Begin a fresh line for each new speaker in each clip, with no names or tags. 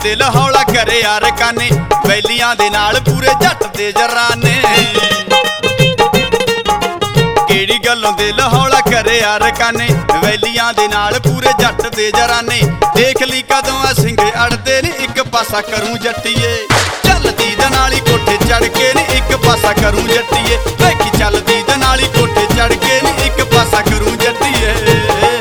दिल हौला करे यार काने, वैलियां दे नाल पूरे जट दे जराने। केड़ी गल्लों दिल हौला करे यार काने, वैलियां दे नाल पूरे जट दे जराने। देख ली कदों आ सिंघे अड़दे नी, एक पासा करूं जट्टिए चलदी दनाली कोठे चढ़ के नी, एक पासा करूं जट्टिए। वेखी चलदी दनाली कोठे चढ़ के नी, एक पासा करूं जट्टिए।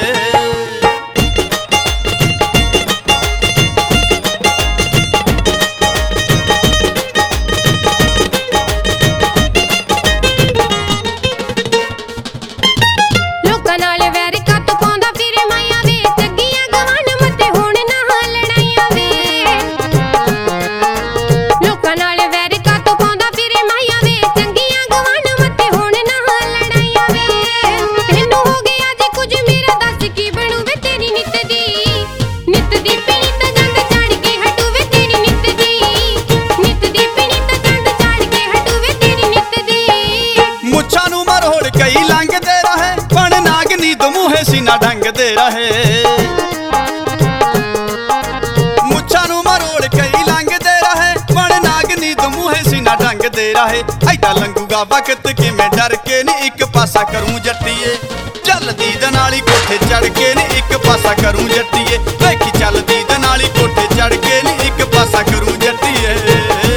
कई लंघदे रहे पण नागनी तो मुहे सीना ढंगदे रहे। मुच्छां नूं मरोड़ कई लंघदे रहे पण नागनी तो मुहे सीना ढंगदे रहे। ऐडा लंघूगा वक्त कि मैं डर के नी, एक पासा करूं जट्टिए चलदी दनाली कोठे चढ़ के नी, एक पासा करूं जट्टिए। वेखी चलदी दनाली कोठे चढ़ के नी, एक पासा करूं जट्टिए।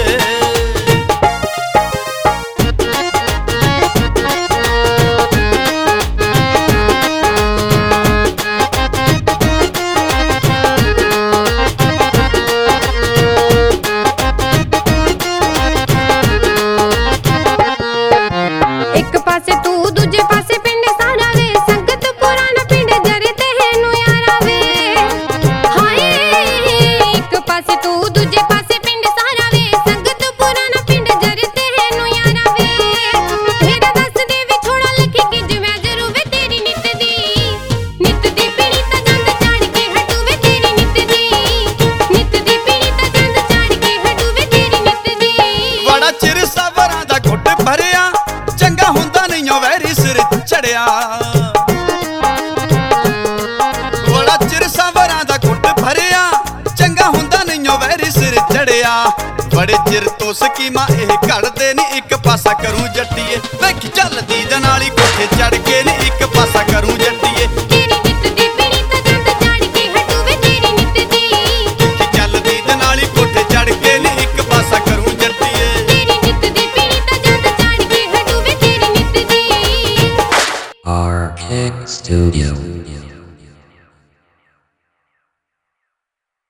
चंगा हुंदा नहीं वैरी सिर चढ़िया, बड़ा चिर सावरां दा घुट भरिया। चंगा हुंदा नहीं वैरी सिर चढ़िया, बड़े चिर तो स्कीमां इह घड़दे नी, एक पासा करूं जट्टिए। वेखी चलदी दनाली कोठे चढ़ के नी, एक पासा करूं जट्टिए। चलदी दनाली कोठे चढ़ के नी, एक पासा करूं जट्टिए।
RKick Studio.